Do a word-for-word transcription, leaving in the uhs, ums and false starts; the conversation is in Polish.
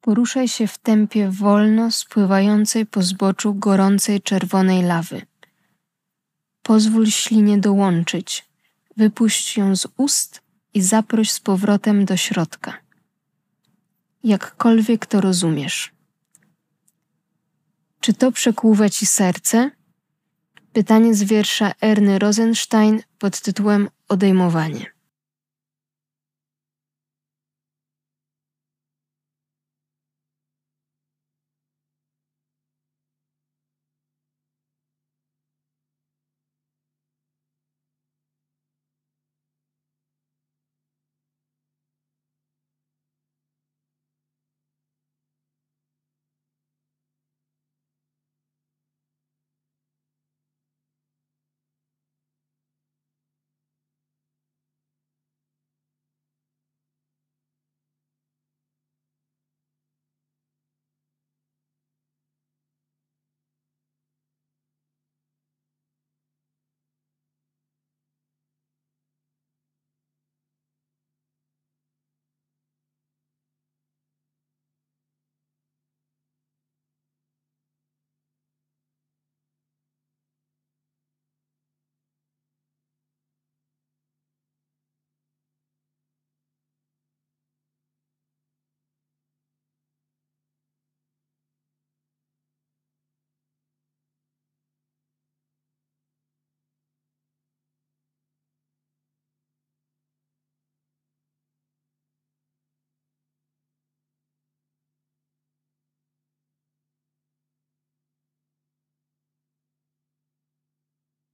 Poruszaj się w tempie wolno spływającej po zboczu gorącej czerwonej lawy. Pozwól ślinie dołączyć, wypuść ją z ust i zaproś z powrotem do środka. Jakkolwiek to rozumiesz. Czy to przekłuwa ci serce? Pytanie z wiersza Erny Rosenstein pod tytułem Odejmowanie.